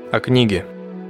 О книге.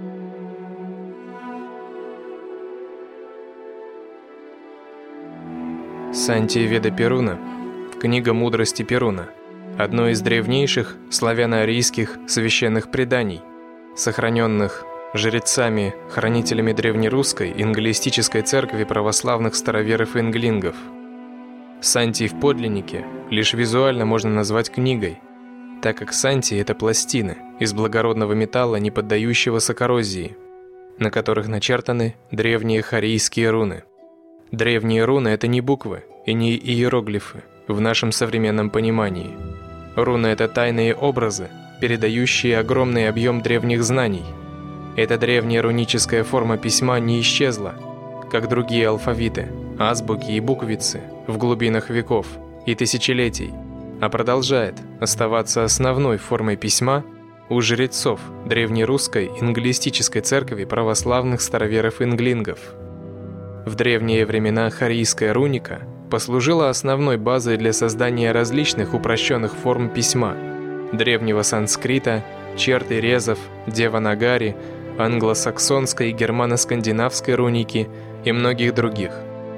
Сантия Веда Перуна, книга мудрости Перуна, одно из древнейших славяно-арийских священных преданий, сохраненных жрецами, хранителями древнерусской ингалистической церкви православных староверов и инглингов. Сантий в подлиннике лишь визуально можно назвать книгой, так как сантии – это пластины из благородного металла, не поддающегося коррозии, на которых начертаны древние харийские руны. Древние руны – это не буквы и не иероглифы в нашем современном понимании. Руны – это тайные образы, передающие огромный объем древних знаний. Эта древняя руническая форма письма не исчезла, как другие алфавиты, азбуки и буквицы в глубинах веков и тысячелетий, а продолжает оставаться основной формой письма у жрецов древнерусской ингалистической церкви православных староверов и инглингов. В древние времена харийская руника послужила основной базой для создания различных упрощенных форм письма – древнего санскрита, черт и резов, деванагари, англосаксонской и германо-скандинавской руники и многих других.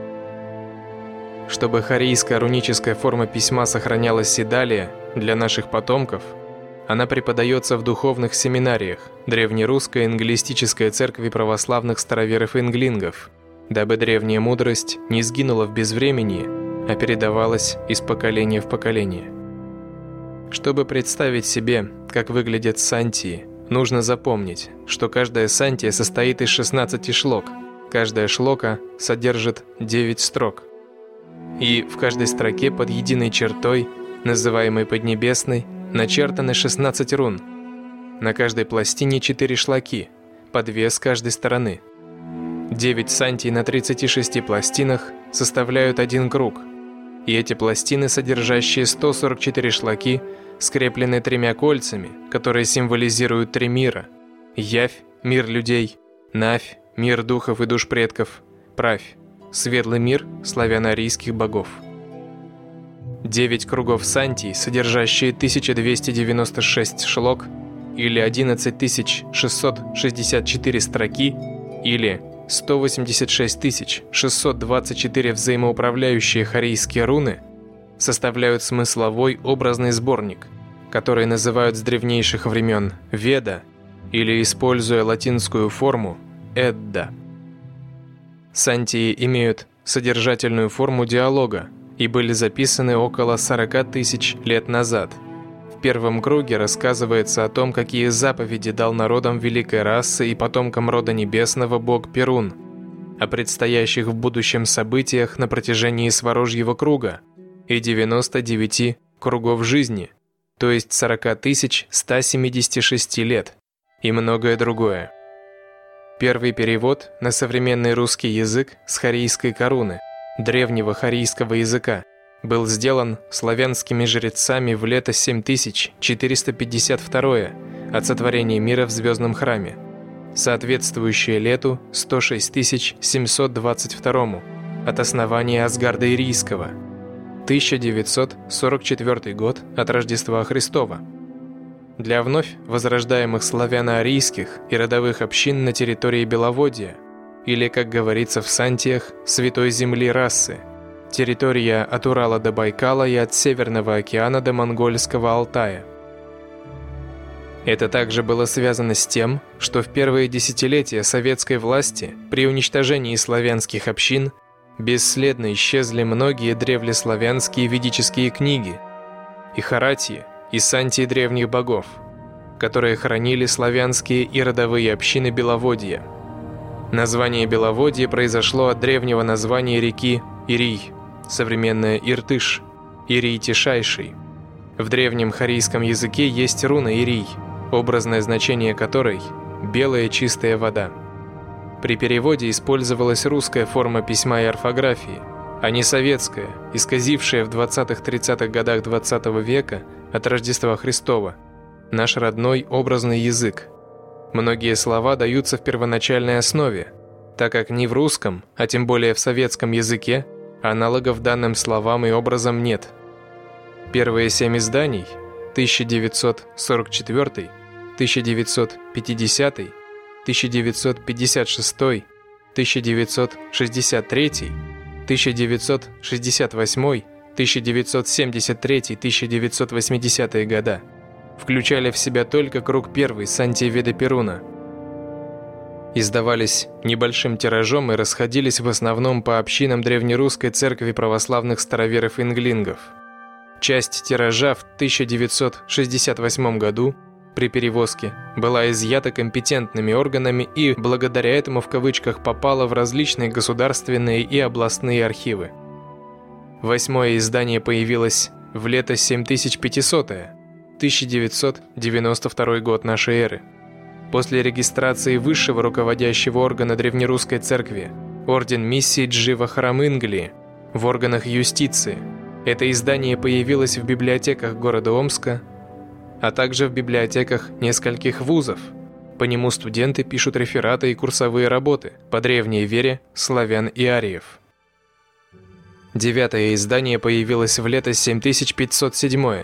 Чтобы харийская руническая форма письма сохранялась и далее для наших потомков, она преподается в духовных семинариях древнерусской ингалистической церкви православных староверов и инглингов, дабы древняя мудрость не сгинула в безвременье, а передавалась из поколения в поколение. Чтобы представить себе, как выглядят сантии, нужно запомнить, что каждая сантия состоит из 16 шлок, каждая шлока содержит 9 строк. И в каждой строке под единой чертой, называемой поднебесной, начертаны 16 рун. На каждой пластине 4 шлаки, по 2 с каждой стороны. 9 сантий на 36 пластинах составляют один круг, и эти пластины, содержащие 144 шлаки, скреплены 3 кольцами, которые символизируют 3 мира: Явь – мир людей, Навь – мир духов и душ предков, Правь – светлый мир славяно-арийских богов. 9 кругов сантий, содержащие 1296 шлок, или 11664 строки, или 186 624 взаимоуправляющие харийские руны, составляют смысловой образный сборник, который называют с древнейших времен Веда, или, используя латинскую форму, Эдда. Сантии имеют содержательную форму диалога и были записаны около 40 тысяч лет назад. В первом круге рассказывается о том, какие заповеди дал народам великой расы и потомкам рода небесного бог Перун, о предстоящих в будущем событиях на протяжении Сварожьего круга и 99 кругов жизни, то есть 40 176 лет, и многое другое. Первый перевод на современный русский язык с харийской коруны, древнего харийского языка, был сделан славянскими жрецами в лето 7452 от сотворения мира в Звездном храме, соответствующее лету 106 722 от основания Асгарда Ирийского, 1944 год от Рождества Христова. Для вновь возрождаемых славяно-арийских и родовых общин на территории Беловодья, или, как говорится в сантиях, Святой Земли расы, территория от Урала до Байкала и от Северного океана до Монгольского Алтая. Это также было связано с тем, что в первые десятилетия советской власти при уничтожении славянских общин бесследно исчезли многие древлеславянские ведические книги и харатьи, и сантии древних богов, которые хранили славянские и родовые общины Беловодья. Название Беловодье произошло от древнего названия реки Ирий, современная Иртыш, Ирий Тишайший. В древнем харийском языке есть руна Ирий, образное значение которой – белая чистая вода. При переводе использовалась русская форма письма и орфографии, а не советская, исказившая в 20-30-х годах 20 века от Рождества Христова, наш родной образный язык. Многие слова даются в первоначальной основе, так как ни в русском, а тем более в советском языке, аналогов данным словам и образам нет. Первые 7 изданий 1944, 1950, 1956, 1963, 1968, 1973-1980 года включали в себя только круг 1 Сантья-Веда Перуна. Издавались небольшим тиражом и расходились в основном по общинам древнерусской церкви православных староверов-инглингов. Часть тиража в 1968 году при перевозке была изъята компетентными органами и благодаря этому в кавычках попала в различные государственные и областные архивы. 8-е издание появилось в лето 7500-е, 1992 год нашей эры. После регистрации высшего руководящего органа древнерусской церкви, орден миссии Джива Храм Инглии, в органах юстиции, это издание появилось в библиотеках города Омска, а также в библиотеках нескольких вузов. По нему студенты пишут рефераты и курсовые работы по древней вере славян и ариев. 9-е издание появилось в лето 7507,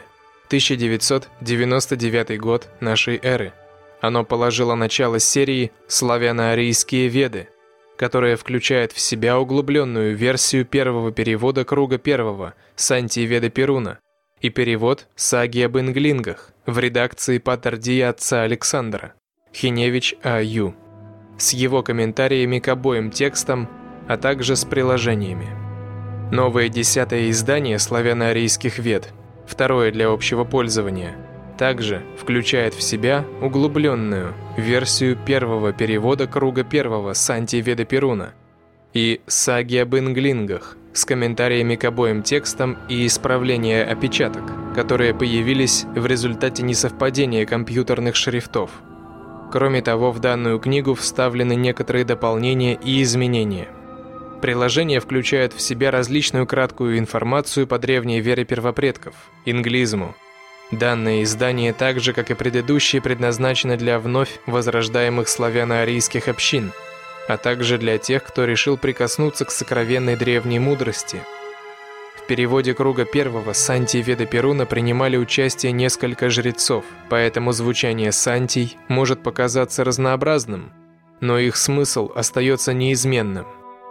1999 год нашей эры. Оно положило начало серии «Славяно-арийские веды», которая включает в себя углубленную версию первого перевода круга 1 Сантья-Веда Перуна и перевод саги об инглингах в редакции патер-дия отца Александра, Хиневич А.Ю., с его комментариями к обоим текстам, а также с приложениями. Новое 10-е издание славяно-арийских вед, второе для общего пользования, также включает в себя углубленную версию первого перевода круга 1 Сантья-Веда Перуна и саги об инглингах с комментариями к обоим текстам и исправления опечаток, которые появились в результате несовпадения компьютерных шрифтов. Кроме того, в данную книгу вставлены некоторые дополнения и изменения. Приложение включает в себя различную краткую информацию по древней вере первопредков, инглизму. Данное издание, так же как и предыдущие, предназначено для вновь возрождаемых славяно-арийских общин, а также для тех, кто решил прикоснуться к сокровенной древней мудрости. В переводе круга 1 Сантья-Веда Перуна принимали участие несколько жрецов, поэтому звучание Сантий может показаться разнообразным, но их смысл остается неизменным.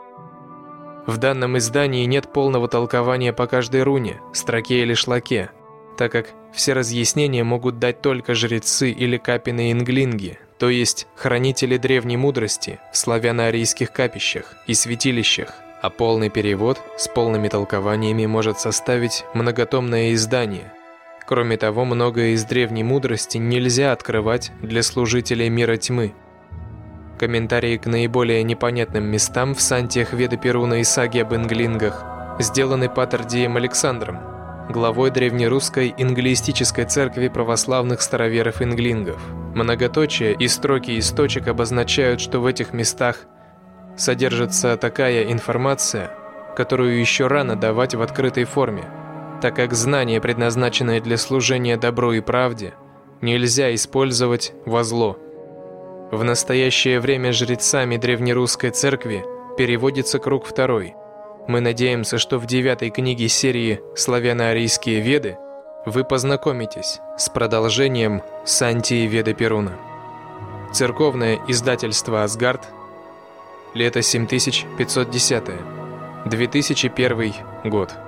В данном издании нет полного толкования по каждой руне, строке или шлаке, так как все разъяснения могут дать только жрецы или капины-инглинги, то есть хранители древней мудрости в славяно-арийских капищах и святилищах, а полный перевод с полными толкованиями может составить многотомное издание. Кроме того, многое из древней мудрости нельзя открывать для служителей мира тьмы. Комментарии к наиболее непонятным местам в Сантьях Веда Перуна и саге об инглингах сделаны патер-дием Александром, главой древнерусской инглиистической церкви православных староверов-инглингов. Многоточие и строки из точек обозначают, что в этих местах содержится такая информация, которую еще рано давать в открытой форме, так как знание, предназначенное для служения добру и правде, нельзя использовать во зло. В настоящее время жрецами древнерусской церкви переводится круг 2. Мы надеемся, что в 9-й книге серии «Славяно-арийские веды» вы познакомитесь с продолжением Сантьи-Веда Перуна. Церковное издательство «Асгард», лето 7510, 2001 год.